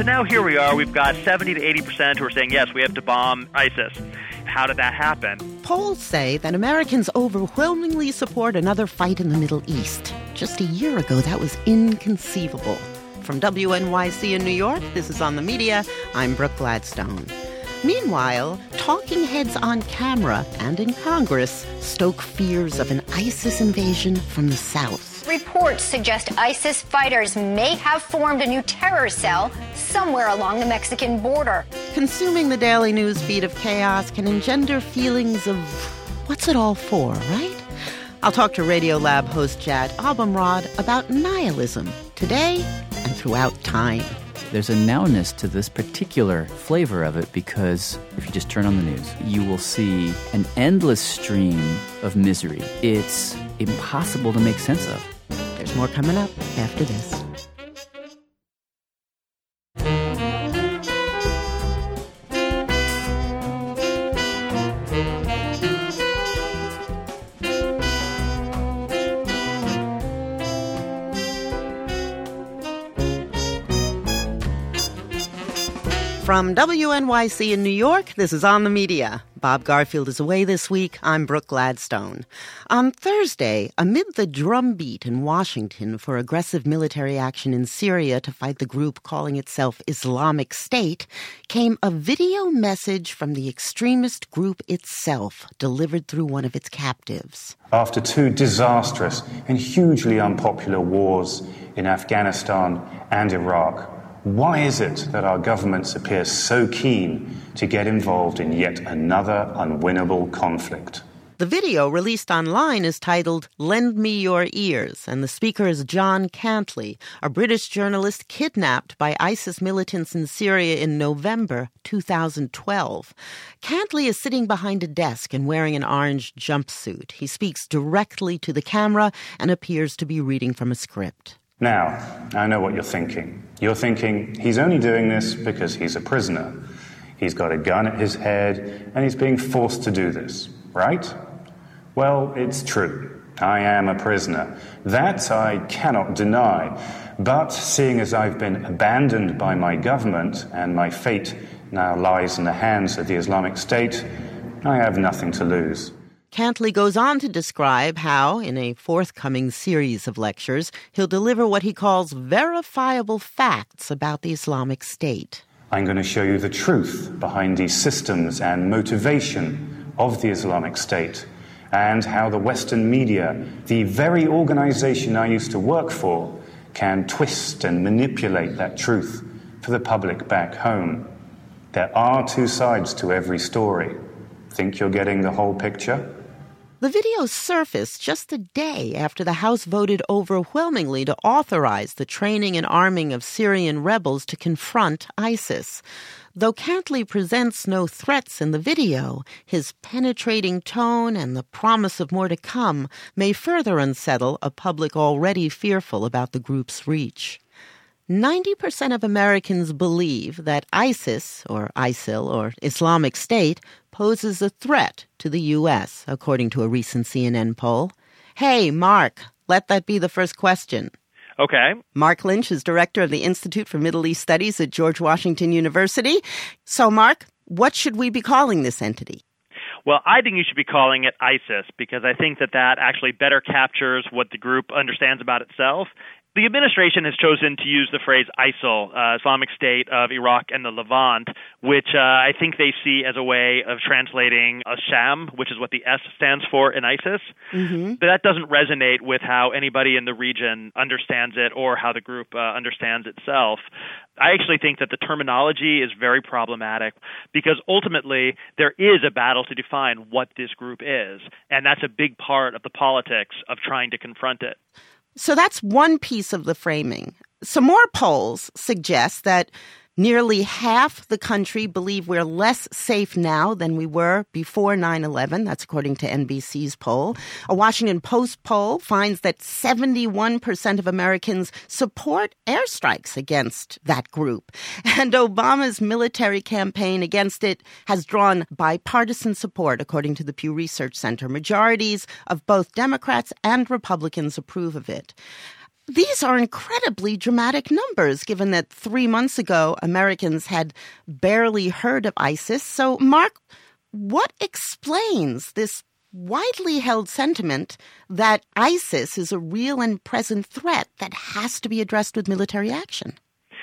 So now here we are. We've got 70 to 80% who are saying, yes, we have to bomb ISIS. How did that happen? Polls say that Americans overwhelmingly support another fight in the Middle East. Just a year ago, that was inconceivable. From WNYC in New York, this is On the Media. I'm Brooke Gladstone. Meanwhile, talking heads on camera and in Congress stoke fears of an ISIS invasion from the south. Reports suggest ISIS fighters may have formed a new terror cell somewhere along the Mexican border. Consuming the daily news feed of chaos can engender feelings of what's it all for, right? I'll talk to Radiolab host Jad Abumrad about nihilism today and throughout time. There's a nowness to this particular flavor of it because if you just turn on the news, you will see an endless stream of misery. It's impossible to make sense of. There's more coming up after this. From WNYC in New York, this is On the Media. Bob Garfield is away this week. I'm Brooke Gladstone. On Thursday, amid the drumbeat in Washington for aggressive military action in Syria to fight the group calling itself Islamic State, came a video message from the extremist group itself, delivered through one of its captives. After two disastrous and hugely unpopular wars in Afghanistan and Iraq, why is it that our governments appear so keen to get involved in yet another unwinnable conflict? The video released online is titled Lend Me Your Ears, and the speaker is John Cantley, a British journalist kidnapped by ISIS militants in Syria in November 2012. Cantley is sitting behind a desk and wearing an orange jumpsuit. He speaks directly to the camera and appears to be reading from a script. Now, I know what you're thinking. You're thinking he's only doing this because he's a prisoner. He's got a gun at his head and he's being forced to do this, right? Well, it's true. I am a prisoner. That I cannot deny. But seeing as I've been abandoned by my government and my fate now lies in the hands of the Islamic State, I have nothing to lose. Cantley goes on to describe how, in a forthcoming series of lectures, he'll deliver what he calls verifiable facts about the Islamic State. I'm going to show you the truth behind these systems and motivation of the Islamic State, and how the Western media, the very organization I used to work for, can twist and manipulate that truth for the public back home. There are two sides to every story. Think you're getting the whole picture? The video surfaced just a day after the House voted overwhelmingly to authorize the training and arming of Syrian rebels to confront ISIS. Though Cantley presents no threats in the video, his penetrating tone and the promise of more to come may further unsettle a public already fearful about the group's reach. 90% of Americans believe that ISIS, or ISIL, or Islamic State, poses a threat to the U.S., according to a recent CNN poll. Hey, Mark, let that be the first question. Okay. Mark Lynch is director of the Institute for Middle East Studies at George Washington University. So, Mark, what should we be calling this entity? Well, I think you should be calling it ISIS because I think that actually better captures what the group understands about itself. The administration has chosen to use the phrase ISIL, Islamic State of Iraq and the Levant, which I think they see as a way of translating a sham, which is what the S stands for in ISIS. Mm-hmm. But that doesn't resonate with how anybody in the region understands it or how the group understands itself. I actually think that the terminology is very problematic because ultimately there is a battle to define what this group is, and that's a big part of the politics of trying to confront it. So that's one piece of the framing. Some more polls suggest that nearly half the country believe we're less safe now than we were before 9/11. That's according to NBC's poll. A Washington Post poll finds that 71% of Americans support airstrikes against that group. And Obama's military campaign against it has drawn bipartisan support, according to the Pew Research Center. Majorities of both Democrats and Republicans approve of it. These are incredibly dramatic numbers, given that 3 months ago, Americans had barely heard of ISIS. So, Mark, what explains this widely held sentiment that ISIS is a real and present threat that has to be addressed with military action?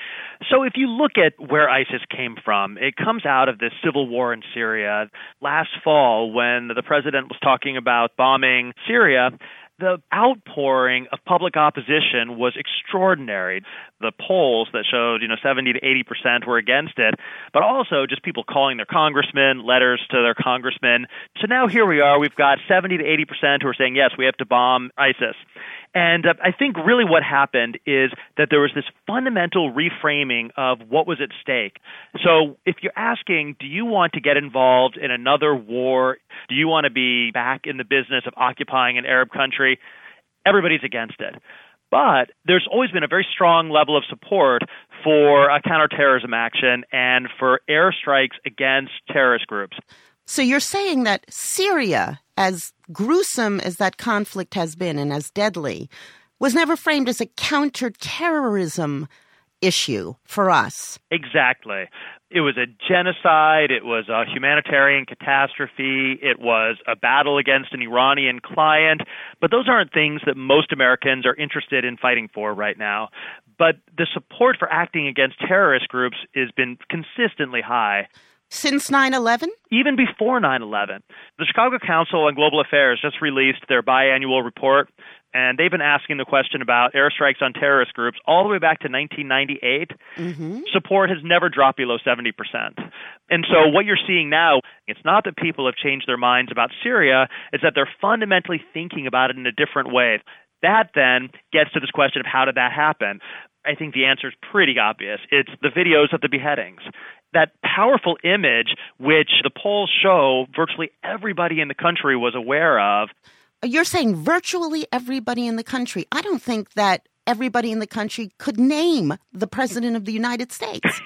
So if you look at where ISIS came from, it comes out of this civil war in Syria. Last fall, when the president was talking about bombing Syria, the outpouring of public opposition was extraordinary. The polls that showed, 70 to 80% were against it, but also just people calling their congressmen, letters to their congressmen. So now here we are. We've got 70 to 80% who are saying, yes, we have to bomb ISIS. And I think really what happened is that there was this fundamental reframing of what was at stake. So if you're asking, do you want to get involved in another war? Do you want to be back in the business of occupying an Arab country? Everybody's against it. But there's always been a very strong level of support for counterterrorism action and for airstrikes against terrorist groups. So you're saying that Syria, as gruesome as that conflict has been and as deadly, was never framed as a counterterrorism issue for us. Exactly. It was a genocide. It was a humanitarian catastrophe. It was a battle against an Iranian client. But those aren't things that most Americans are interested in fighting for right now. But the support for acting against terrorist groups has been consistently high. Since 9/11? Even before 9/11. The Chicago Council on Global Affairs just released their biannual report, and they've been asking the question about airstrikes on terrorist groups all the way back to 1998. Support has never dropped below 70%. And so what you're seeing now, it's not that people have changed their minds about Syria, it's that they're fundamentally thinking about it in a different way. That then gets to this question of how did that happen? I think the answer is pretty obvious. It's the videos of the beheadings. That powerful image, which the polls show virtually everybody in the country was aware of. You're saying virtually everybody in the country. I don't think that everybody in the country could name the President of the United States.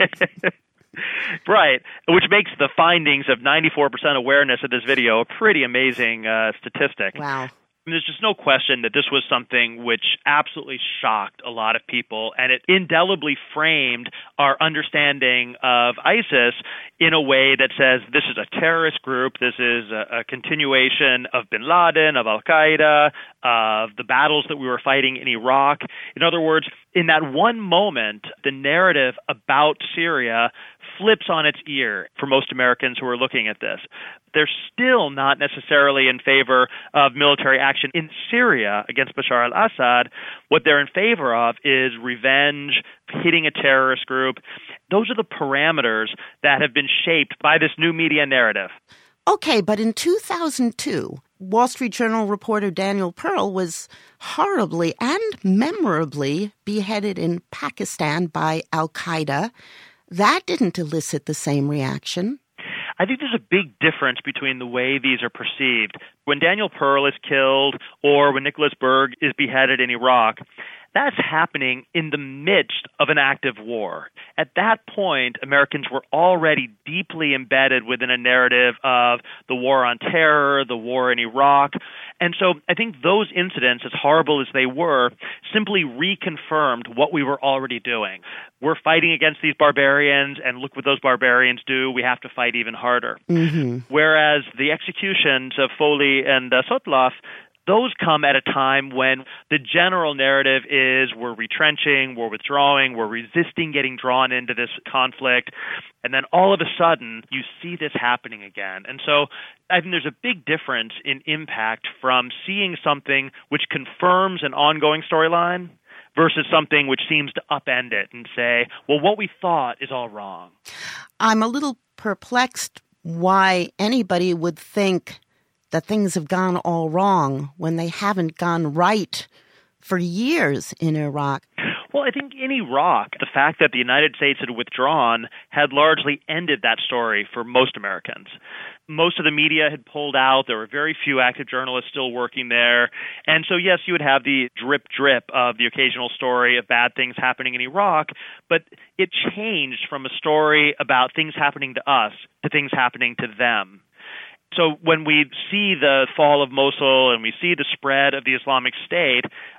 Right, which makes the findings of 94% awareness of this video a pretty amazing statistic. Wow. There's just no question that this was something which absolutely shocked a lot of people, and it indelibly framed our understanding of ISIS in a way that says this is a terrorist group, this is a continuation of bin Laden, of al-Qaeda, of the battles that we were fighting in Iraq. In other words, in that one moment, the narrative about Syria flips on its ear for most Americans who are looking at this. They're still not necessarily in favor of military action in Syria against Bashar al-Assad. What they're in favor of is revenge, hitting a terrorist group. Those are the parameters that have been shaped by this new media narrative. Okay, but in 2002, Wall Street Journal reporter Daniel Pearl was horribly and memorably beheaded in Pakistan by al-Qaeda. That didn't elicit the same reaction. I think there's a big difference between the way these are perceived. When Daniel Pearl is killed or when Nicholas Berg is beheaded in Iraq, that's happening in the midst of an active war. At that point, Americans were already deeply embedded within a narrative of the war on terror, the war in Iraq. And so I think those incidents, as horrible as they were, simply reconfirmed what we were already doing. We're fighting against these barbarians, and look what those barbarians do. We have to fight even harder. Whereas the executions of Foley and Sotloff, those come at a time when the general narrative is we're retrenching, we're withdrawing, we're resisting getting drawn into this conflict. And then all of a sudden, you see this happening again. And so I think there's a big difference in impact from seeing something which confirms an ongoing storyline versus something which seems to upend it and say, well, what we thought is all wrong. I'm a little perplexed why anybody would think that things have gone all wrong when they haven't gone right for years in Iraq. Well, I think in Iraq, the fact that the United States had withdrawn had largely ended that story for most Americans. Most of the media had pulled out. There were very few active journalists still working there. And so, yes, you would have the drip of the occasional story of bad things happening in Iraq, but it changed from a story about things happening to us to things happening to them. So when we see the fall of Mosul and we see the spread of the Islamic State,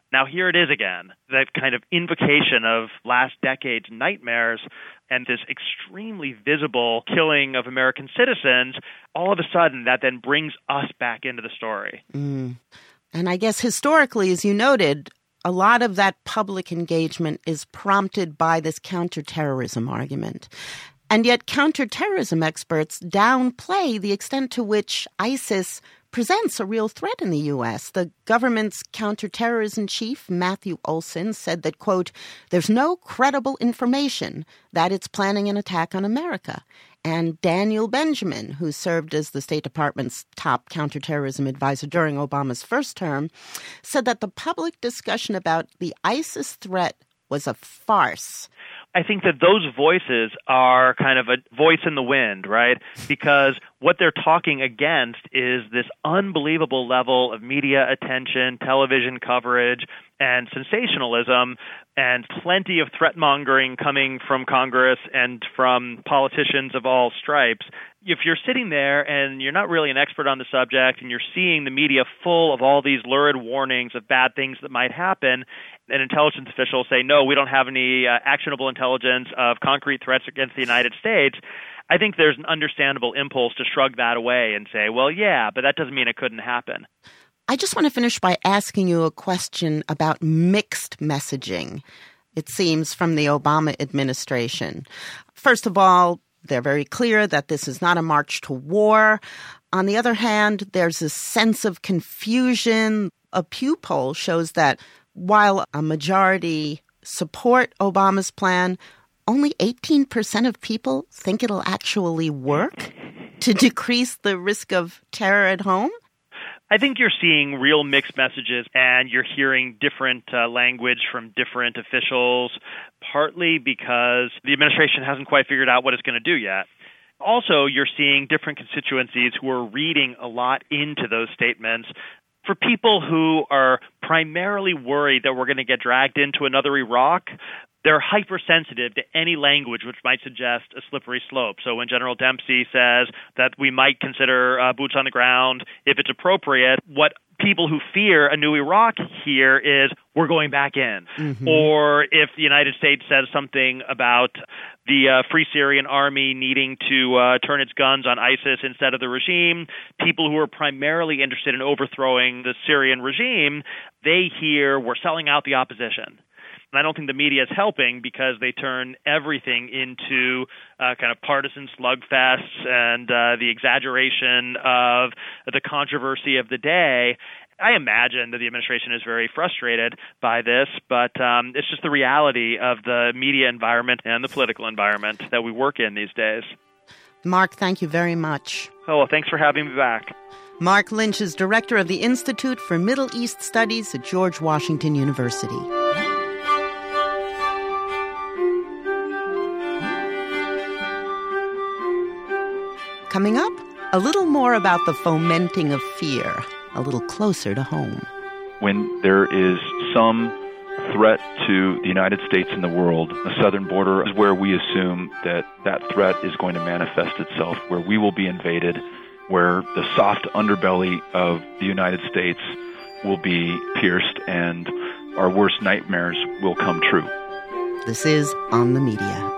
Now here it is again, that kind of invocation of last decade's nightmares and this extremely visible killing of American citizens. All of a sudden, that then brings us back into the story. And I guess historically, as you noted, a lot of that public engagement is prompted by this counterterrorism argument. And yet counterterrorism experts downplay the extent to which ISIS presents a real threat in the U.S. The government's counterterrorism chief, Matthew Olsen, said that, quote, there's no credible information that it's planning an attack on America. And Daniel Benjamin, who served as the State Department's top counterterrorism advisor during Obama's first term, said that the public discussion about the ISIS threat was a farce. I think that those voices are kind of a voice in the wind, right? Because what they're talking against is this unbelievable level of media attention, television coverage, and sensationalism, and plenty of threat-mongering coming from Congress and from politicians of all stripes. If you're sitting there and you're not really an expert on the subject and you're seeing the media full of all these lurid warnings of bad things that might happen, and intelligence officials say, no, we don't have any actionable intelligence of concrete threats against the United States, I think there's an understandable impulse to shrug that away and say, well, yeah, but that doesn't mean it couldn't happen. I just want to finish by asking you a question about mixed messaging, it seems, from the Obama administration. First of all, they're very clear that this is not a march to war. On the other hand, there's a sense of confusion. A Pew poll shows that while a majority support Obama's plan, only 18% of people think it'll actually work to decrease the risk of terror at home. I think you're seeing real mixed messages, and you're hearing different language from different officials, partly because the administration hasn't quite figured out what it's going to do yet. Also, you're seeing different constituencies who are reading a lot into those statements. For people who are primarily worried that we're going to get dragged into another Iraq, they're hypersensitive to any language which might suggest a slippery slope. So when General Dempsey says that we might consider boots on the ground if it's appropriate, what people who fear a new Iraq hear is we're going back in. Mm-hmm. Or if the United States says something about the Free Syrian Army needing to turn its guns on ISIS instead of the regime, people who are primarily interested in overthrowing the Syrian regime, they hear we're selling out the opposition. And I don't think the media is helping because they turn everything into kind of partisan slugfests and the exaggeration of the controversy of the day. I imagine that the administration is very frustrated by this, but it's just the reality of the media environment and the political environment that we work in these days. Mark, thank you very much. Oh, well, thanks for having me back. Mark Lynch is director of the Institute for Middle East Studies at George Washington University. Coming up, a little more about the fomenting of fear, a little closer to home. When there is some threat to the United States and the world, the southern border is where we assume that that threat is going to manifest itself, where we will be invaded, where the soft underbelly of the United States will be pierced and our worst nightmares will come true. This is On the Media.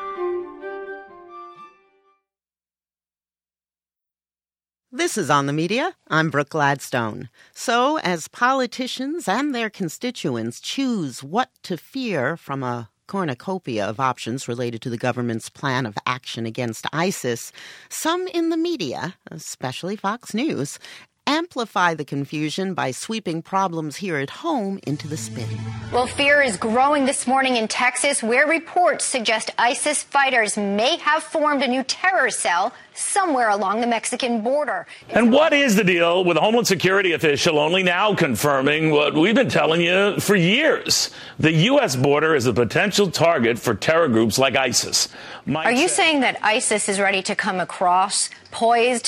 This is On the Media. I'm Brooke Gladstone. So, as politicians and their constituents choose what to fear from a cornucopia of options related to the government's plan of action against ISIS, some in the media, especially Fox News, amplify the confusion by sweeping problems here at home into the spin. Well, fear is growing this morning in Texas, where reports suggest ISIS fighters may have formed a new terror cell somewhere along the Mexican border. And what is the deal with a Homeland Security official only now confirming what we've been telling you for years? The U.S. border is a potential target for terror groups like ISIS. Are you saying that ISIS is ready to come across, poised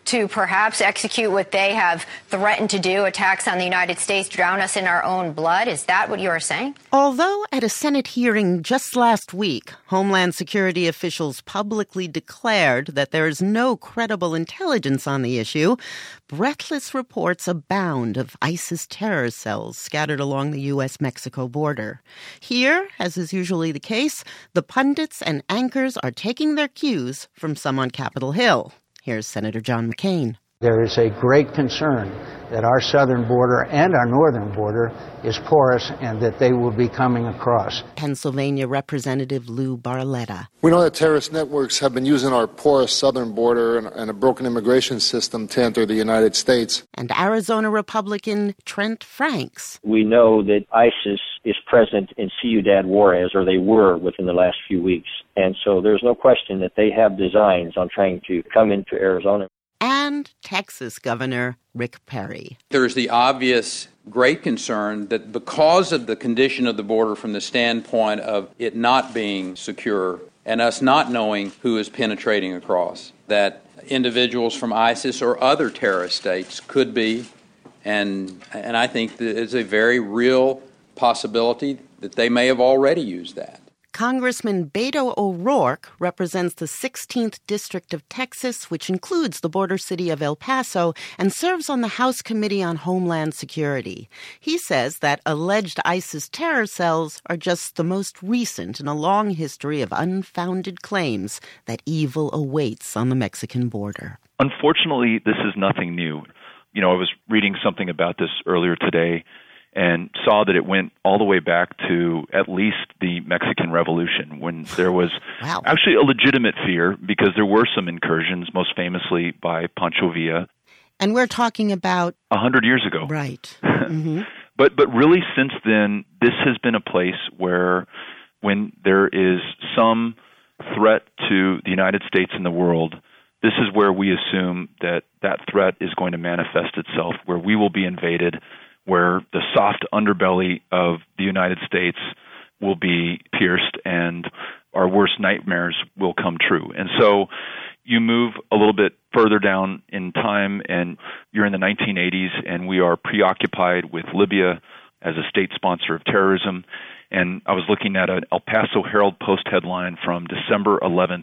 to perhaps execute what they have threatened to do, attacks on the United States, drown us in our own blood? Is that what you are saying? Although at a Senate hearing just last week, Homeland Security officials publicly declared that there is no credible intelligence on the issue, breathless reports abound of ISIS terror cells scattered along the U.S.-Mexico border. Here, as is usually the case, the pundits and anchors are taking their cues from some on Capitol Hill. Here's Senator John McCain. There is a great concern that our southern border and our northern border is porous and that they will be coming across. Pennsylvania Representative Lou Barletta. We know that terrorist networks have been using our porous southern border and a broken immigration system to enter the United States. And Arizona Republican Trent Franks. We know that ISIS is present in Ciudad Juarez, or they were within the last few weeks. And so there's no question that they have designs on trying to come into Arizona. And Texas Governor Rick Perry. There's the obvious great concern that because of the condition of the border from the standpoint of it not being secure and us not knowing who is penetrating across, that individuals from ISIS or other terrorist states could be, and I think that it's a very real possibility that they may have already used that. Congressman Beto O'Rourke represents the 16th District of Texas, which includes the border city of El Paso, and serves on the House Committee on Homeland Security. He says that alleged ISIS terror cells are just the most recent in a long history of unfounded claims that evil awaits on the Mexican border. Unfortunately, this is nothing new. I was reading something about this earlier today and saw that it went all the way back to at least the Mexican Revolution, when there was actually a legitimate fear because there were some incursions, most famously by Pancho Villa. And we're talking about 100 years ago. Right. Mm-hmm. But really since then, this has been a place where when there is some threat to the United States and the world, this is where we assume that that threat is going to manifest itself, where we will be invaded, where the soft underbelly of the United States will be pierced and our worst nightmares will come true. And so you move a little bit further down in time and you're in the 1980s and we are preoccupied with Libya as a state sponsor of terrorism. And I was looking at an El Paso Herald-Post headline from December 11th,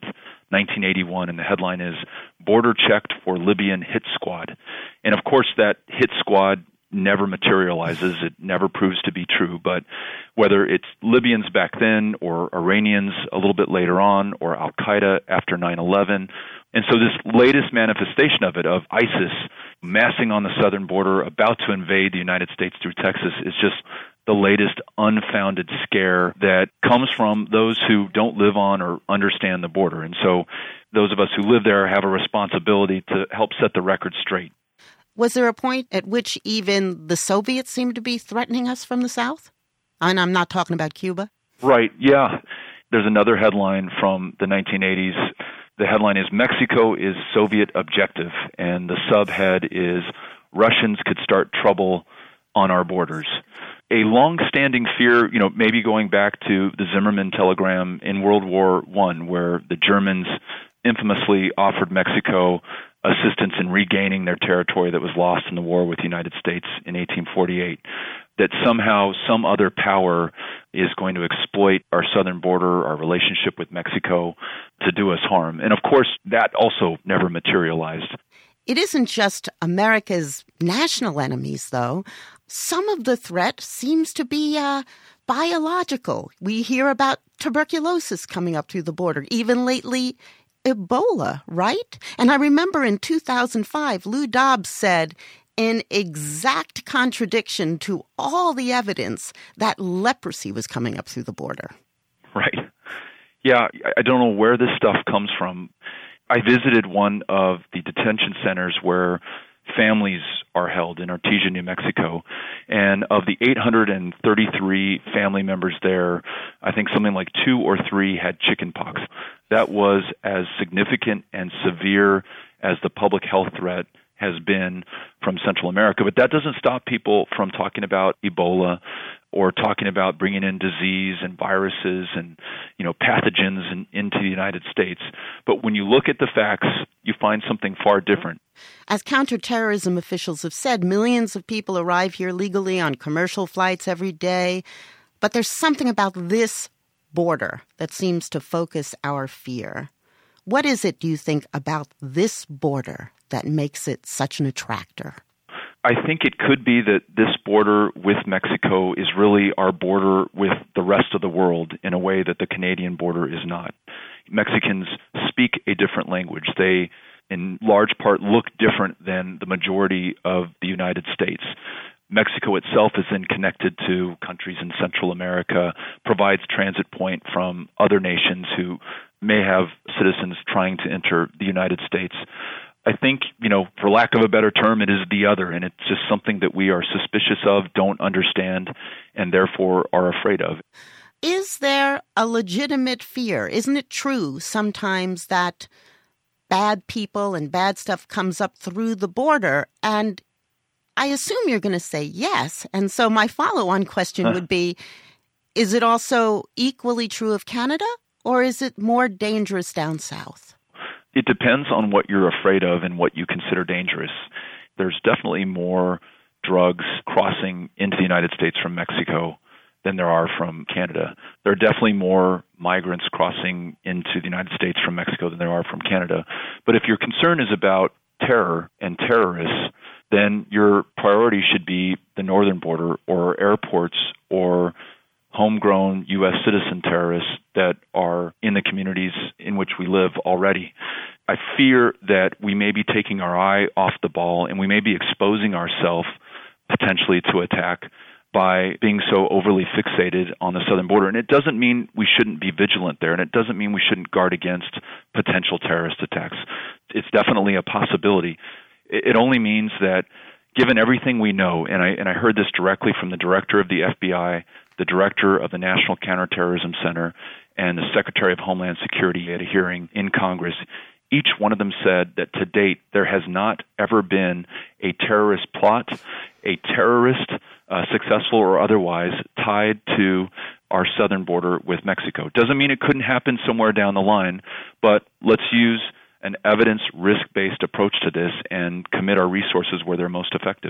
1981, and the headline is, "Border Checked for Libyan Hit Squad." And of course that hit squad never materializes. It never proves to be true. But whether it's Libyans back then or Iranians a little bit later on or Al-Qaeda after 9/11. And so this latest manifestation of it, of ISIS massing on the southern border, about to invade the United States through Texas, is just the latest unfounded scare that comes from those who don't live on or understand the border. And so those of us who live there have a responsibility to help set the record straight. Was there a point at which even the Soviets seemed to be threatening us from the south? And I'm not talking about Cuba. Right, yeah. There's another headline from the 1980s. The headline is, "Mexico is Soviet objective," and the subhead is, "Russians could start trouble on our borders." A long-standing fear, maybe going back to the Zimmerman telegram in World War I, where the Germans infamously offered Mexico assistance in regaining their territory that was lost in the war with the United States in 1848, that somehow some other power is going to exploit our southern border, our relationship with Mexico, to do us harm. And of course, that also never materialized. It isn't just America's national enemies, though. Some of the threat seems to be biological. We hear about tuberculosis coming up through the border, even lately Ebola, right? And I remember in 2005, Lou Dobbs said, in exact contradiction to all the evidence, that leprosy was coming up through the border. Right. Yeah, I don't know where this stuff comes from. I visited one of the detention centers where families are held in Artesia, New Mexico. And of the 833 family members there, I think something like 2 or 3 had chickenpox. That was as significant and severe as the public health threat has been from Central America. But that doesn't stop people from talking about Ebola or talking about bringing in disease and viruses and, pathogens into the United States. But when you look at the facts, you find something far different. As counterterrorism officials have said, millions of people arrive here legally on commercial flights every day. But there's something about this border that seems to focus our fear. What is it, do you think, about this border that makes it such an attractor? I think it could be that this border with Mexico is really our border with the rest of the world in a way that the Canadian border is not. Mexicans speak a different language. They, in large part, look different than the majority of the United States. Mexico itself is then connected to countries in Central America, provides transit point from other nations who may have citizens trying to enter the United States. I think, for lack of a better term, it is the other, and it's just something that we are suspicious of, don't understand, and therefore are afraid of. Is there a legitimate fear? Isn't it true sometimes that bad people and bad stuff comes up through the border? And I assume you're going to say yes. And so my follow-on question would be, is it also equally true of Canada, or is it more dangerous down south? It depends on what you're afraid of and what you consider dangerous. There's definitely more drugs crossing into the United States from Mexico than there are from Canada. There are definitely more migrants crossing into the United States from Mexico than there are from Canada. But if your concern is about terror and terrorists, then your priority should be the northern border or airports or homegrown U.S. citizen terrorists that are in the communities in which we live already. I fear that we may be taking our eye off the ball and we may be exposing ourselves potentially to attack by being so overly fixated on the southern border. And it doesn't mean we shouldn't be vigilant there, and it doesn't mean we shouldn't guard against potential terrorist attacks. It's definitely a possibility. It only means that given everything we know, and I heard this directly from the director of the FBI, the director of the National Counterterrorism Center, and the Secretary of Homeland Security at a hearing in Congress, each one of them said that to date there has not ever been a terrorist plot, a terrorist, successful or otherwise, tied to our southern border with Mexico. Doesn't mean it couldn't happen somewhere down the line, but let's use an evidence risk-based approach to this and commit our resources where they're most effective.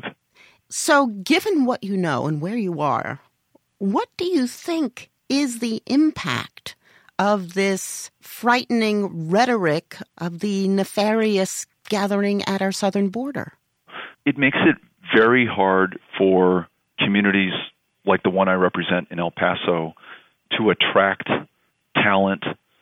So given what you know and where you are, what do you think is the impact of this frightening rhetoric of the nefarious gathering at our southern border? It makes it very hard for communities like the one I represent in El Paso to attract talent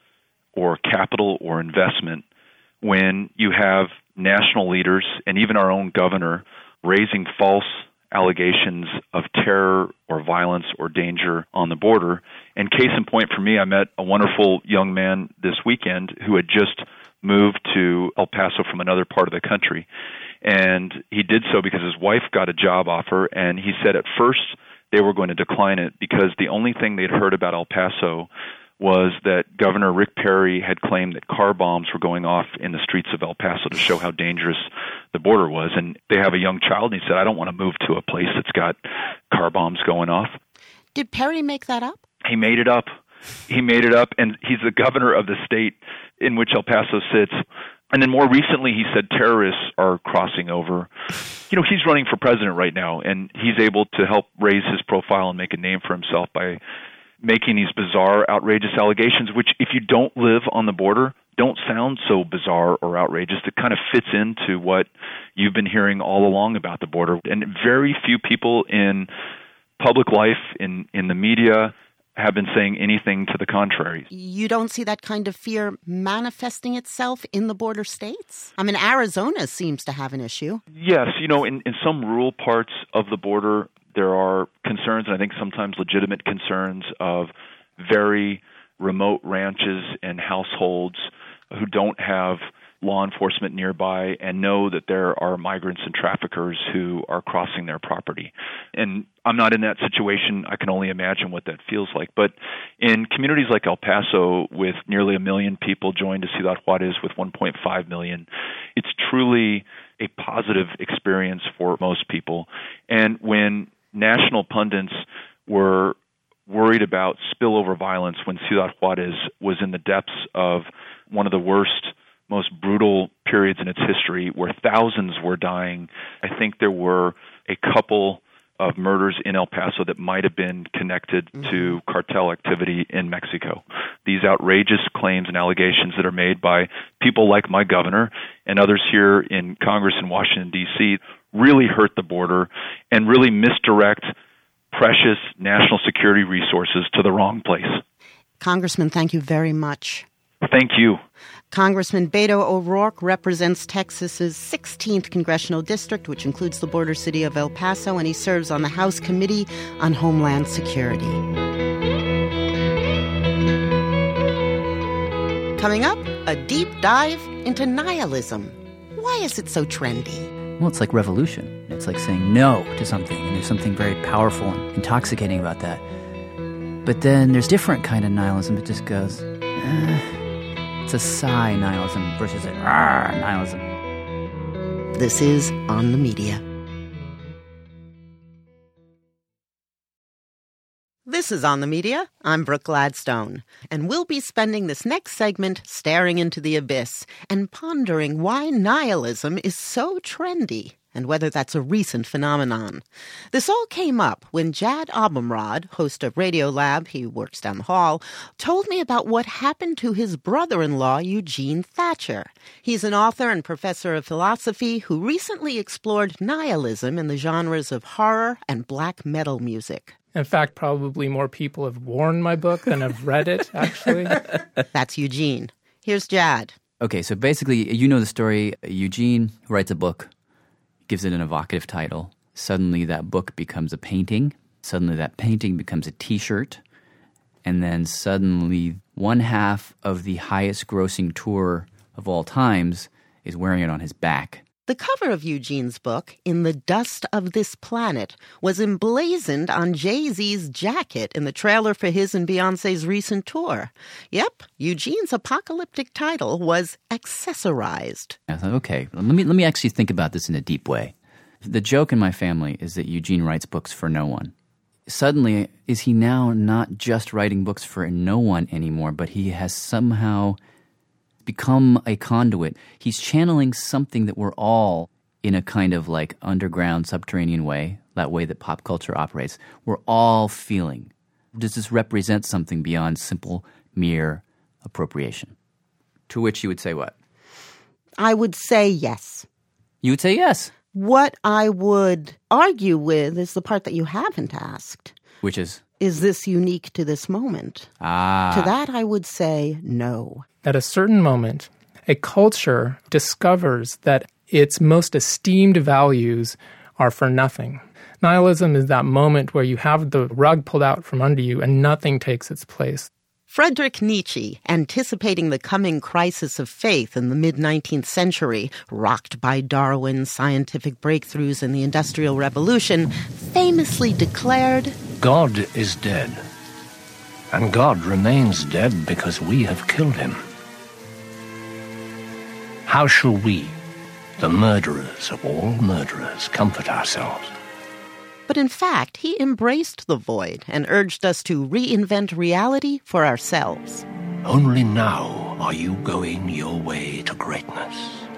or capital or investment when you have national leaders and even our own governor raising false allegations of terror or violence or danger on the border. And case in point for me, I met a wonderful young man this weekend who had just moved to El Paso from another part of the country. And he did so because his wife got a job offer, and he said at first they were going to decline it because the only thing they'd heard about El Paso was that Governor Rick Perry had claimed that car bombs were going off in the streets of El Paso to show how dangerous the border was. And they have a young child, and he said, I don't want to move to a place that's got car bombs going off. Did Perry make that up? He made it up. He made it up, and he's the governor of the state in which El Paso sits. And then more recently, he said terrorists are crossing over. You know, he's running for president right now, and he's able to help raise his profile and make a name for himself by making these bizarre, outrageous allegations, which if you don't live on the border, don't sound so bizarre or outrageous. It kind of fits into what you've been hearing all along about the border. And very few people in public life, in the media, have been saying anything to the contrary. You don't see that kind of fear manifesting itself in the border states? I mean, Arizona seems to have an issue. Yes, you know, in some rural parts of the border, there are concerns, and I think sometimes legitimate concerns, of very remote ranches and households who don't have law enforcement nearby and know that there are migrants and traffickers who are crossing their property. And I'm not in that situation. I can only imagine what that feels like. But in communities like El Paso, with nearly 1 million people joined to Ciudad Juarez with 1.5 million, it's truly a positive experience for most people. And when national pundits were worried about spillover violence when Ciudad Juarez was in the depths of one of the worst, most brutal periods in its history where thousands were dying, I think there were a couple of murders in El Paso that might have been connected to cartel activity in Mexico. These outrageous claims and allegations that are made by people like my governor and others here in Congress in Washington, D.C., really hurt the border and really misdirect precious national security resources to the wrong place. Congressman, thank you very much. Thank you. Congressman Beto O'Rourke represents Texas's 16th congressional district, which includes the border city of El Paso, and he serves on the House Committee on Homeland Security. Coming up, a deep dive into nihilism. Why is it so trendy? Well, it's like revolution. It's like saying no to something, and there's something very powerful and intoxicating about that. But then there's different kind of nihilism that just goes, it's a sigh nihilism versus a nihilism. This is On the Media. This is On the Media. I'm Brooke Gladstone, and we'll be spending this next segment staring into the abyss and pondering why nihilism is so trendy and whether that's a recent phenomenon. This all came up when Jad Abumrad, host of Radiolab, he works down the hall, told me about what happened to his brother-in-law, Eugene Thatcher. He's an author and professor of philosophy who recently explored nihilism in the genres of horror and black metal music. In fact, probably more people have worn my book than have read it, actually. That's Eugene. Here's Jad. Okay, so basically, you know the story. Eugene writes a book, gives it an evocative title. Suddenly that book becomes a painting. Suddenly that painting becomes a T-shirt. And then suddenly one half of the highest grossing tour of all times is wearing it on his back. The cover of Eugene's book, In the Dust of This Planet, was emblazoned on Jay-Z's jacket in the trailer for his and Beyoncé's recent tour. Yep, Eugene's apocalyptic title was accessorized. I thought, okay, let me actually think about this in a deep way. The joke in my family is that Eugene writes books for no one. Suddenly, is he now not just writing books for no one anymore, but he has somehow become a conduit. He's channeling something that we're all, in a kind of like underground, subterranean way, that way that pop culture operates, we're all feeling. Does this represent something beyond simple, mere appropriation? To which you would say what? I would say yes. You would say yes. What I would argue with is the part that you haven't asked. Which is? Is this unique to this moment? To that I would say no. At a certain moment, a culture discovers that its most esteemed values are for nothing. Nihilism is that moment where you have the rug pulled out from under you and nothing takes its place. Friedrich Nietzsche, anticipating the coming crisis of faith in the mid-19th century, rocked by Darwin's scientific breakthroughs and the Industrial Revolution, famously declared, God is dead, and God remains dead because we have killed him. How shall we, the murderers of all murderers, comfort ourselves? But in fact, he embraced the void and urged us to reinvent reality for ourselves. Only now are you going your way to greatness.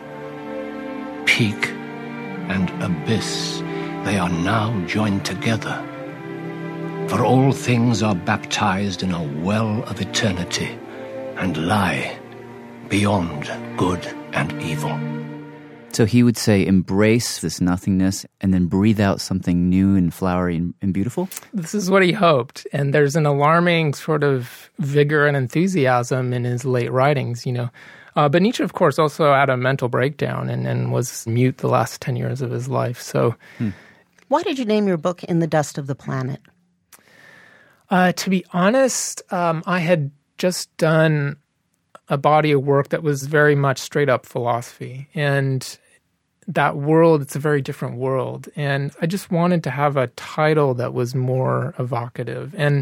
Peak and abyss, they are now joined together. For all things are baptized in a well of eternity and lie beyond good and evil. So he would say, embrace this nothingness and then breathe out something new and flowery and beautiful? This is what he hoped. And there's an alarming sort of vigor and enthusiasm in his late writings, you know. But Nietzsche, of course, also had a mental breakdown and was mute the last 10 years of his life. So, Why did you name your book In the Dust of the Planet? To be honest, I had just done a body of work that was very much straight up philosophy. And that world, it's a very different world. And I just wanted to have a title that was more evocative. And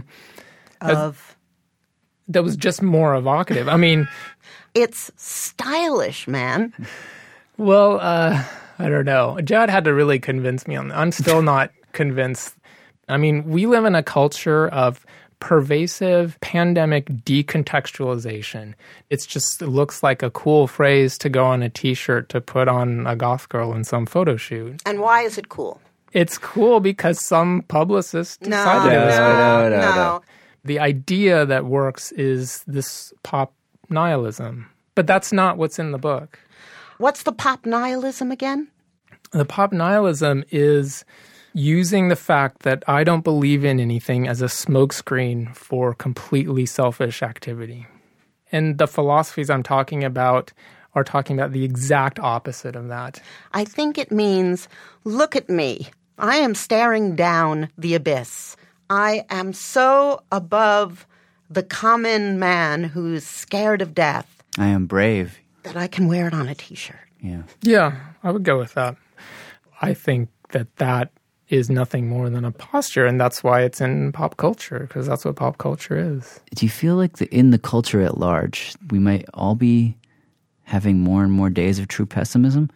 that was just more evocative. I mean, it's stylish, man. Well, I don't know. Jad had to really convince me on that. I'm still not convinced. I mean, we live in a culture of pervasive pandemic decontextualization. It looks like a cool phrase to go on a T-shirt to put on a goth girl in some photo shoot. And why is it cool? It's cool because some publicist decided it was cool. No. The idea that works is this pop nihilism. But that's not what's in the book. What's the pop nihilism again? The pop nihilism is using the fact that I don't believe in anything as a smokescreen for completely selfish activity. And the philosophies I'm talking about are talking about the exact opposite of that. I think it means, look at me. I am staring down the abyss. I am so above the common man who's scared of death. I am brave. That I can wear it on a T-shirt. Yeah, I would go with that. I think that is nothing more than a posture, and that's why it's in pop culture, because that's what pop culture is. Do you feel like in the culture at large, we might all be having more and more days of true pessimism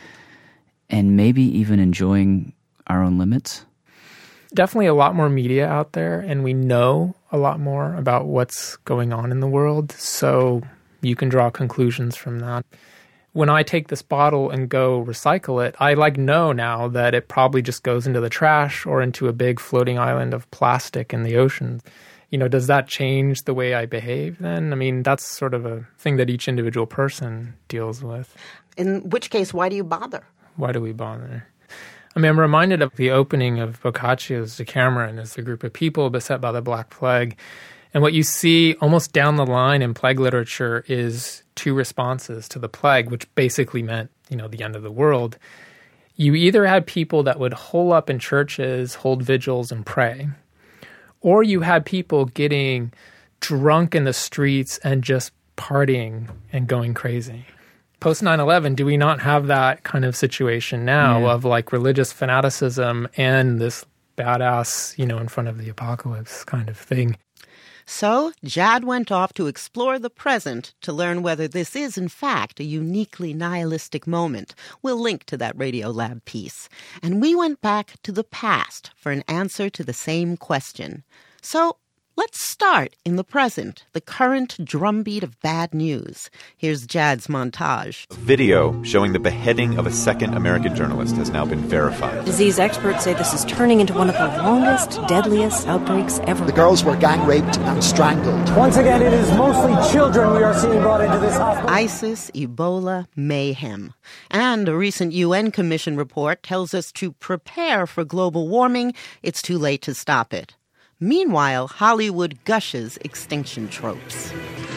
and maybe even enjoying our own limits? Definitely a lot more media out there, and we know a lot more about what's going on in the world, so you can draw conclusions from that. When I take this bottle and go recycle it, I know now that it probably just goes into the trash or into a big floating island of plastic in the ocean. Does that change the way I behave then? I mean, that's sort of a thing that each individual person deals with. In which case, why do you bother? Why do we bother? I mean, I'm reminded of the opening of Boccaccio's Decameron as a group of people beset by the Black Plague. And what you see almost down the line in plague literature is two responses to the plague, which basically meant, the end of the world. You either had people that would hole up in churches, hold vigils, and pray, or you had people getting drunk in the streets and just partying and going crazy. Post 9/11, do we not have that kind of situation now of religious fanaticism and this badass, in front of the apocalypse kind of thing? So, Jad went off to explore the present to learn whether this is, in fact, a uniquely nihilistic moment. We'll link to that Radiolab piece. And we went back to the past for an answer to the same question. So, let's start in the present, the current drumbeat of bad news. Here's Jad's montage. A video showing the beheading of a second American journalist has now been verified. Disease experts say this is turning into one of the longest, deadliest outbreaks ever. The girls were gang raped and strangled. Once again, it is mostly children we are seeing brought into this hospital. ISIS, Ebola, mayhem. And a recent UN Commission report tells us to prepare for global warming. It's too late to stop it. Meanwhile, Hollywood gushes extinction tropes.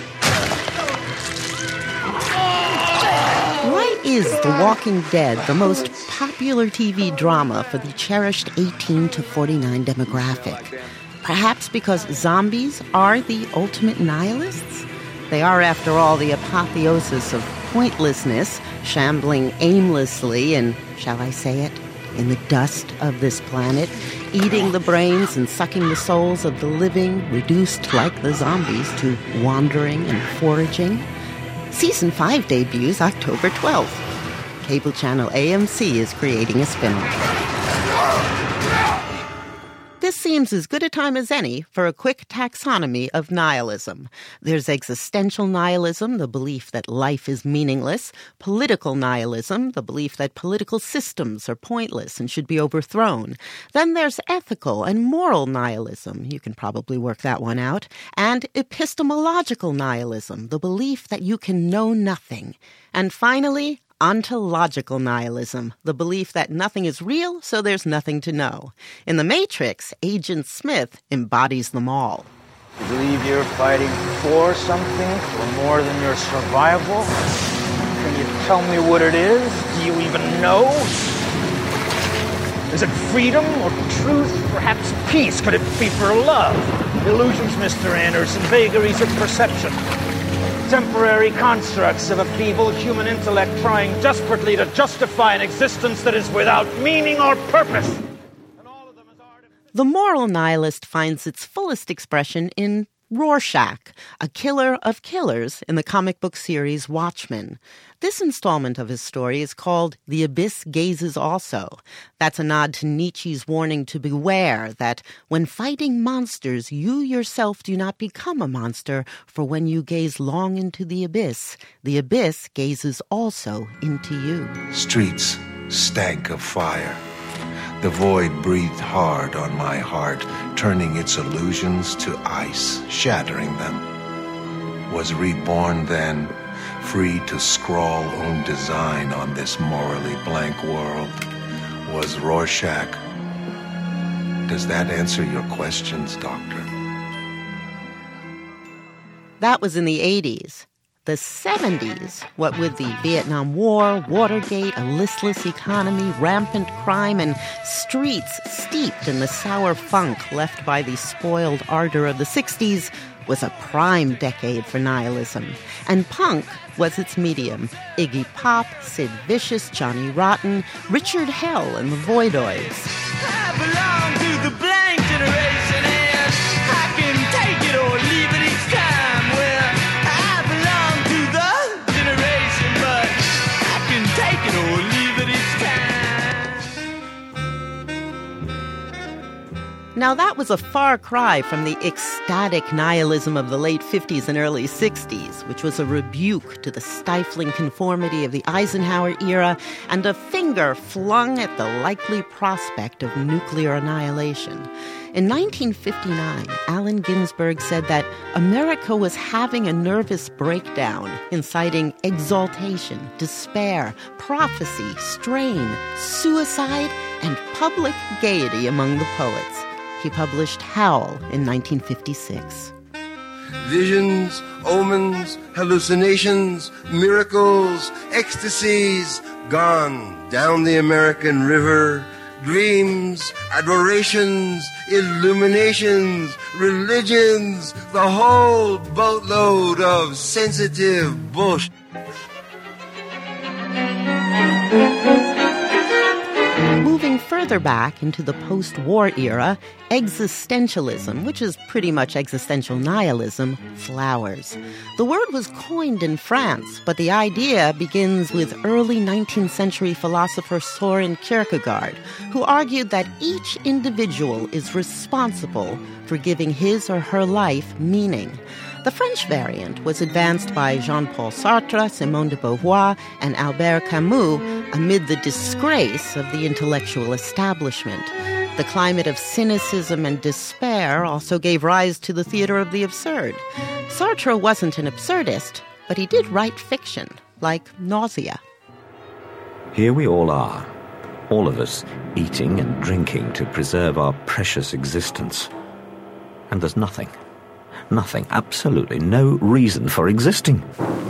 Why is The Walking Dead the most popular TV drama for the cherished 18 to 49 demographic? Perhaps because zombies are the ultimate nihilists? They are, after all, the apotheosis of pointlessness, shambling aimlessly and, shall I say it, in the dust of this planet, eating the brains and sucking the souls of the living, reduced like the zombies to wandering and foraging. Season 5 debuts October 12th. Cable channel AMC is creating a spin-off. This seems as good a time as any for a quick taxonomy of nihilism. There's existential nihilism, the belief that life is meaningless; political nihilism, the belief that political systems are pointless and should be overthrown. Then there's ethical and moral nihilism, you can probably work that one out; and epistemological nihilism, the belief that you can know nothing. And finally, ontological nihilism, the belief that nothing is real, so there's nothing to know. In The Matrix, Agent Smith embodies them all. You believe you're fighting for something, for more than your survival? Can you tell me what it is? Do you even know? Is it freedom or truth? Perhaps peace? Could it be for love? Illusions, Mr. Anderson, vagaries of perception. Temporary constructs of a feeble human intellect trying desperately to justify an existence that is without meaning or purpose. The moral nihilist finds its fullest expression in Rorschach, a killer of killers in the comic book series Watchmen. This installment of his story is called The Abyss Gazes Also. That's a nod to Nietzsche's warning to beware that when fighting monsters, you yourself do not become a monster, for when you gaze long into the abyss gazes also into you. Streets stank of fire. The void breathed hard on my heart, turning its illusions to ice, shattering them. Was reborn then, free to scrawl own design on this morally blank world. Was Rorschach. Does that answer your questions, Doctor? That was in the 80s. The 70s, what with the Vietnam War, Watergate, a listless economy, rampant crime, and streets steeped in the sour funk left by the spoiled ardor of the 60s, was a prime decade for nihilism. And punk was its medium. Iggy Pop, Sid Vicious, Johnny Rotten, Richard Hell and the Voidoids. I belong to the blank generation, and I can take it or leave it each time. Well, I belong to the generation, but I can take it or leave it each time. Now that was a far cry from the ecstatic nihilism of the late 50s and early 60s, which was a rebuke to the stifling conformity of the Eisenhower era and a finger flung at the likely prospect of nuclear annihilation. In 1959, Allen Ginsberg said that America was having a nervous breakdown, inciting exaltation, despair, prophecy, strain, suicide, and public gaiety among the poets. He published Howl in 1956. Visions, omens, hallucinations, miracles, ecstasies, gone down the American river. Dreams, adorations, illuminations, religions, the whole boatload of sensitive bullshit. Moving further back into the post-war era, existentialism, which is pretty much existential nihilism, flowers. The word was coined in France, but the idea begins with early 19th century philosopher Soren Kierkegaard, who argued that each individual is responsible for giving his or her life meaning. The French variant was advanced by Jean-Paul Sartre, Simone de Beauvoir, and Albert Camus amid the disgrace of the intellectual establishment. The climate of cynicism and despair also gave rise to the theater of the absurd. Sartre wasn't an absurdist, but he did write fiction, like Nausea. Here we all are, all of us eating and drinking to preserve our precious existence. And there's nothing, absolutely no reason for existing.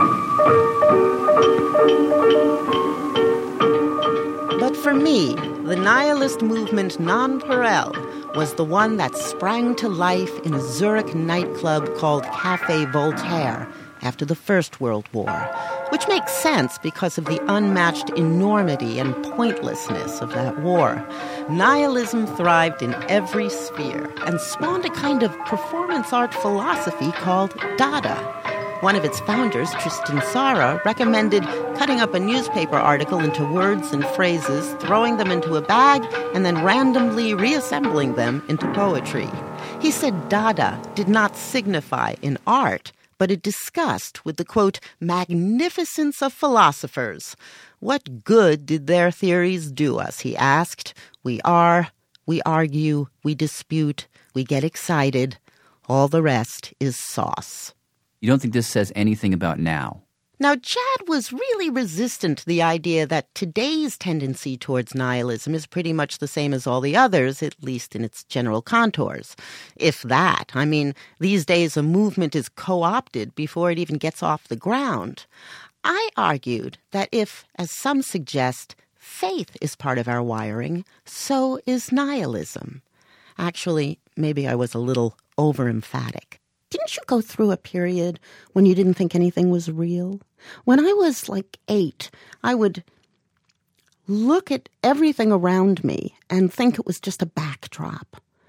But for me, the nihilist movement nonpareil was the one that sprang to life in a Zurich nightclub called Café Voltaire after the First World War, which makes sense because of the unmatched enormity and pointlessness of that war. Nihilism thrived in every sphere and spawned a kind of performance art philosophy called Dada. One of its founders, Tristan Tzara, recommended cutting up a newspaper article into words and phrases, throwing them into a bag, and then randomly reassembling them into poetry. He said Dada did not signify in art, but it discussed with the, quote, magnificence of philosophers. What good did their theories do us, he asked. We argue, we dispute, we get excited. All the rest is sauce. You don't think this says anything about now? Now, Chad was really resistant to the idea that today's tendency towards nihilism is pretty much the same as all the others, at least in its general contours. If that, I mean, these days a movement is co-opted before it even gets off the ground. I argued that if, as some suggest, faith is part of our wiring, so is nihilism. Actually, maybe I was a little over-emphatic. Didn't you go through a period when you didn't think anything was real? When I was like 8, I would look at everything around me and think it was just a backdrop.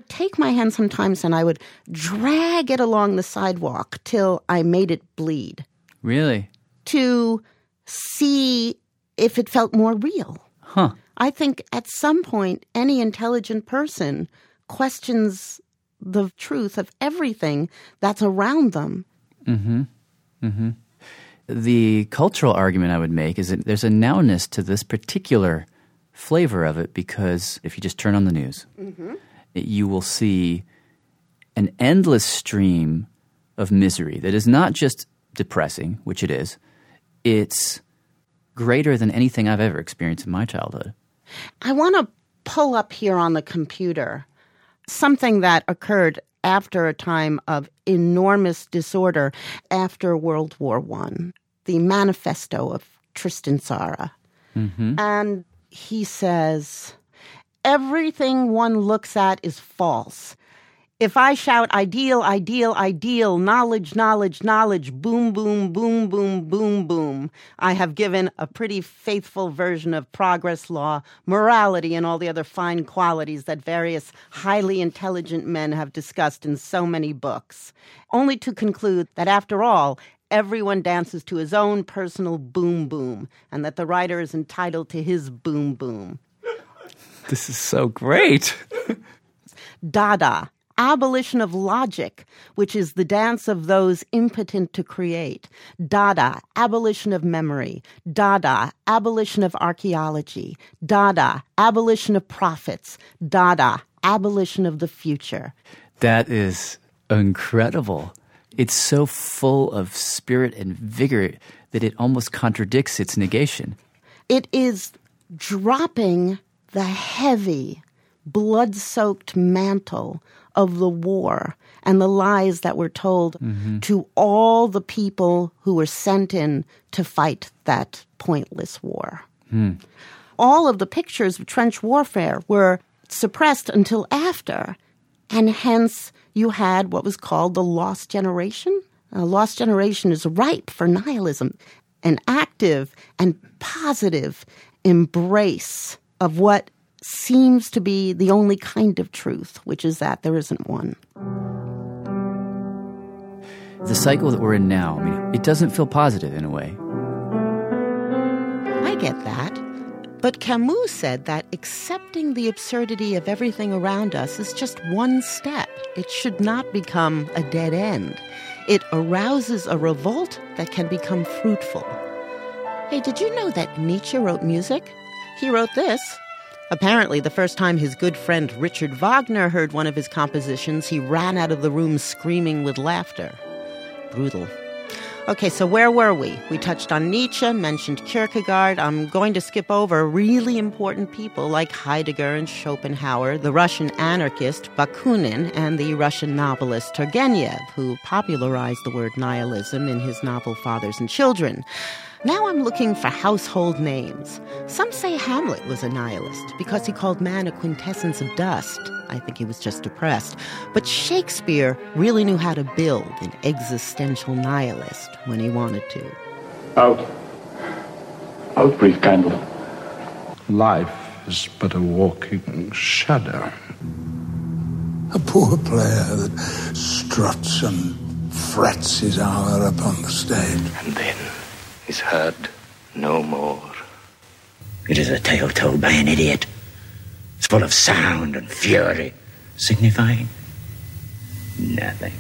would take my hand sometimes and I would drag it along the sidewalk till I made it bleed. Really? To see if it felt more real. Huh. I think at some point, any intelligent person questions the truth of everything that's around them. Mm-hmm. Mm-hmm. The cultural argument I would make is that there's a nowness to this particular flavor of it because if you just turn on the news, you will see an endless stream of misery that is not just depressing, which it is. It's greater than anything I've ever experienced in my childhood. I want to pull up here on the computer something that occurred after a time of enormous disorder after World War I, the manifesto of Tristan Tzara. Mm-hmm. And he says, everything one looks at is false. If I shout ideal, ideal, ideal, knowledge, knowledge, knowledge, boom, boom, boom, boom, boom, boom, I have given a pretty faithful version of progress, law, morality, and all the other fine qualities that various highly intelligent men have discussed in so many books, only to conclude that after all, everyone dances to his own personal boom boom, and that the writer is entitled to his boom boom. This is so great. Dada. Abolition of logic, which is the dance of those impotent to create. Dada, abolition of memory. Dada, abolition of archaeology. Dada, abolition of prophets. Dada, abolition of the future. That is incredible. It's so full of spirit and vigor that it almost contradicts its negation. It is dropping the heavy, blood-soaked mantle of the war and the lies that were told to all the people who were sent in to fight that pointless war. All of the pictures of trench warfare were suppressed until after, and hence you had what was called the lost generation. A lost generation is ripe for nihilism, an active and positive embrace of what seems to be the only kind of truth, which is that there isn't one. The cycle that we're in now, I mean, it doesn't feel positive in a way. I get that. But Camus said that accepting the absurdity of everything around us is just one step. It should not become a dead end. It arouses a revolt that can become fruitful. Hey, did you know that Nietzsche wrote music? He wrote this. Apparently, the first time his good friend Richard Wagner heard one of his compositions, he ran out of the room screaming with laughter. Brutal. Okay, so where were we? We touched on Nietzsche, mentioned Kierkegaard. I'm going to skip over really important people like Heidegger and Schopenhauer, the Russian anarchist Bakunin, and the Russian novelist Turgenev, who popularized the word nihilism in his novel Fathers and Children. Now I'm looking for household names. Some say Hamlet was a nihilist because he called man a quintessence of dust. I think he was just depressed. But Shakespeare really knew how to build an existential nihilist when he wanted to. Out. Out, brief candle. Life is but a walking shadow. A poor player that struts and frets his hour upon the stage. And then is heard no more. It is a tale told by an idiot. It's full of sound and fury, signifying nothing.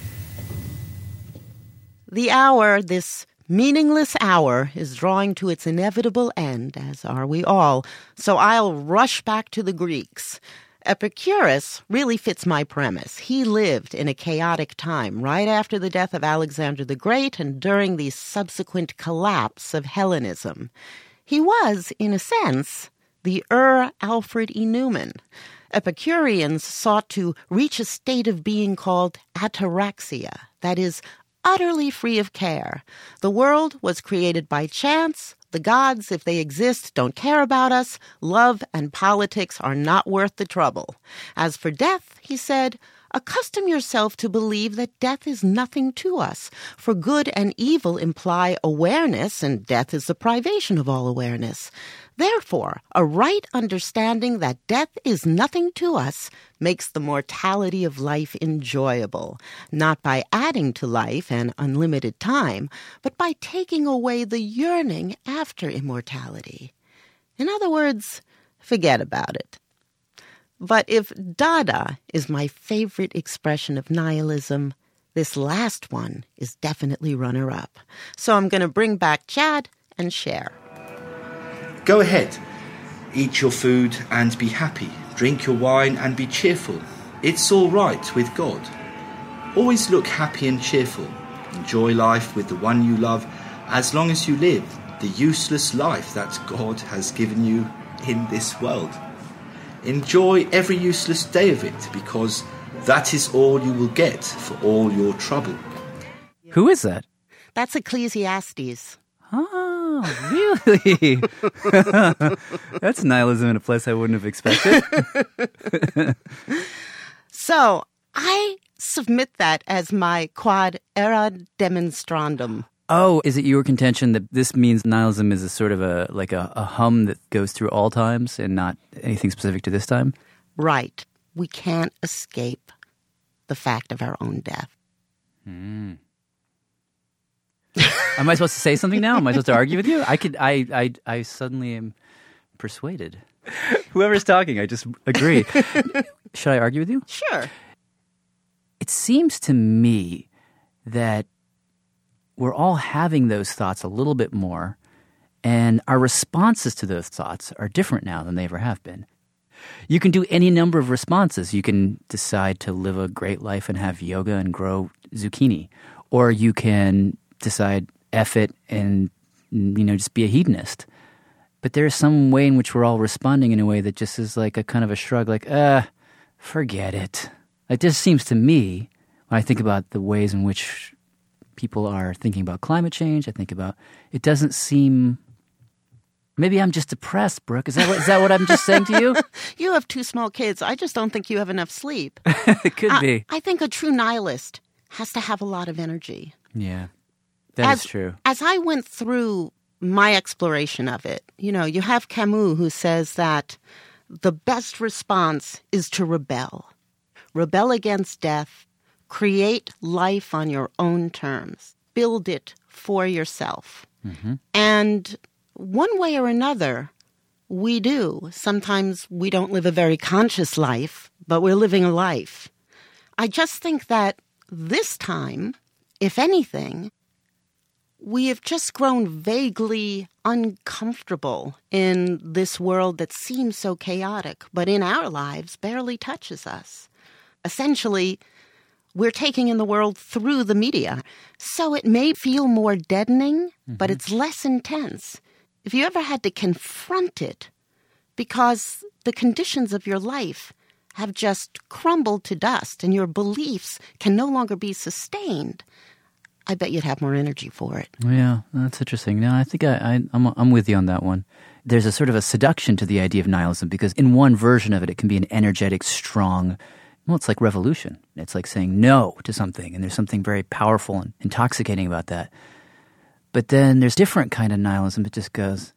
The hour, this meaningless hour, is drawing to its inevitable end, as are we all, so I'll rush back to the Greeks. Epicurus really fits my premise. He lived in a chaotic time, right after the death of Alexander the Great and during the subsequent collapse of Hellenism. He was, in a sense, the Alfred E. Neumann. Epicureans sought to reach a state of being called ataraxia, that is, utterly free of care. The world was created by chance. The gods, if they exist, don't care about us. Love and politics are not worth the trouble. As for death, he said, Accustom yourself to believe that death is nothing to us, for good and evil imply awareness, and death is the privation of all awareness. Therefore, a right understanding that death is nothing to us makes the mortality of life enjoyable, not by adding to life an unlimited time, but by taking away the yearning after immortality. In other words, forget about it. But if Dada is my favorite expression of nihilism, this last one is definitely runner-up. So I'm going to bring back Chad and Cher. Go ahead. Eat your food and be happy. Drink your wine and be cheerful. It's all right with God. Always look happy and cheerful. Enjoy life with the one you love as long as you live the useless life that God has given you in this world. Enjoy every useless day of it, because that is all you will get for all your trouble. Who is that? That's Ecclesiastes. Oh, really? That's nihilism in a place I wouldn't have expected. So, I submit that as my quad era demonstrandum. Oh, is it your contention that this means nihilism is a sort of a hum that goes through all times and not anything specific to this time? Right. We can't escape the fact of our own death. Am I supposed to say something now? Am I supposed to argue with you? I suddenly am persuaded. Whoever's talking, I just agree. Should I argue with you? Sure. It seems to me that we're all having those thoughts a little bit more, and our responses to those thoughts are different now than they ever have been. You can do any number of responses. You can decide to live a great life and have yoga and grow zucchini. Or you can decide, F it, and just be a hedonist. But there's some way in which we're all responding in a way that just is like a kind of a shrug, like, forget it. It just seems to me, when I think about the ways in which people are thinking about climate change, I think about, it doesn't seem, maybe I'm just depressed, Brooke. Is that what I'm just saying to you? You have 2 small kids. I just don't think you have enough sleep. It could be. I think a true nihilist has to have a lot of energy. Yeah, that is true. As I went through my exploration of it, you have Camus who says that the best response is to rebel. Rebel against death. Create life on your own terms. Build it for yourself. Mm-hmm. And one way or another, we do. Sometimes we don't live a very conscious life, but we're living a life. I just think that this time, if anything, we have just grown vaguely uncomfortable in this world that seems so chaotic, but in our lives barely touches us. Essentially, we're taking in the world through the media. So it may feel more deadening, but it's less intense. If you ever had to confront it because the conditions of your life have just crumbled to dust and your beliefs can no longer be sustained, I bet you'd have more energy for it. Yeah, that's interesting. No, I think I'm with you on that one. There's a sort of a seduction to the idea of nihilism because in one version of it, it can be an energetic, strong, well, it's like revolution. It's like saying no to something, and there's something very powerful and intoxicating about that. But then there's different kind of nihilism that just goes,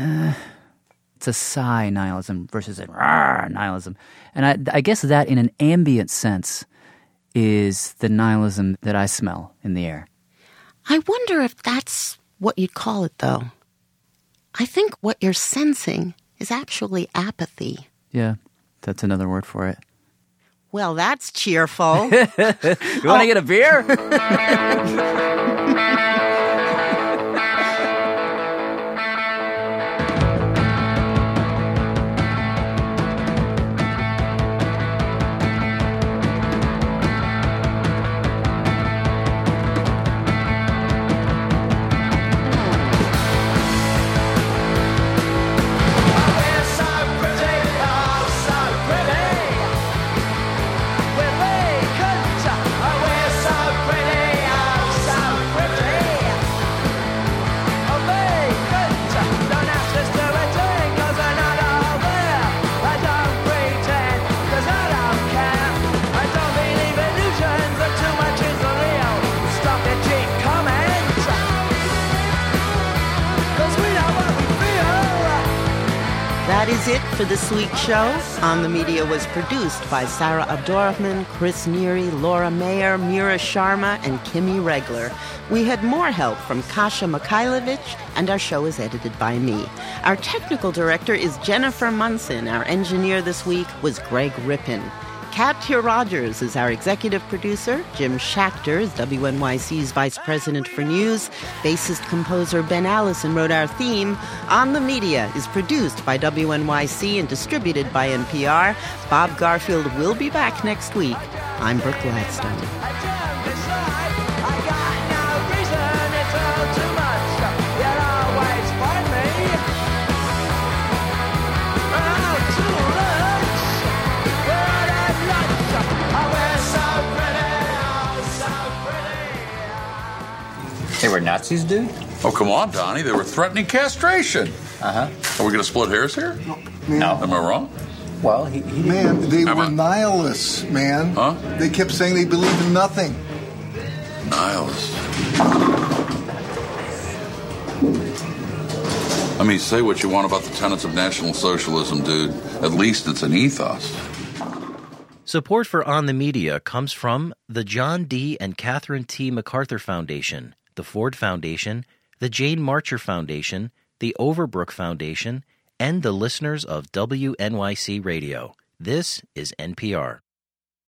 it's a sigh nihilism versus a rawr nihilism. And I guess that in an ambient sense is the nihilism that I smell in the air. I wonder if that's what you'd call it, though. I think what you're sensing is actually apathy. Yeah, that's another word for it. Well, that's cheerful. You want to get a beer? That is it for this week's show. On the Media was produced by Sarah Abdurrahman, Chris Neary, Laura Mayer, Mira Sharma, and Kimmy Regler. We had more help from Kasia Mikhailovich, and our show is edited by me. Our technical director is Jennifer Munson. Our engineer this week was Greg Rippin. Kat Tier Rogers is our executive producer. Jim Schachter is WNYC's vice president for news. Bassist-composer Ben Allison wrote our theme. On the Media is produced by WNYC and distributed by NPR. Bob Garfield will be back next week. I'm Brooke Gladstone. They were Nazis, dude? Oh, come on, Donnie. They were threatening castration. Uh-huh. Are we going to split hairs here? No. Am I wrong? Well, he Man, they were nihilists, man. Huh? They kept saying they believed in nothing. Nihilists. I mean, say what you want about the tenets of National Socialism, dude. At least it's an ethos. Support for On the Media comes from the John D. and Catherine T. MacArthur Foundation, the Ford Foundation, the Jane Marcher Foundation, the Overbrook Foundation, and the listeners of WNYC Radio. This is NPR.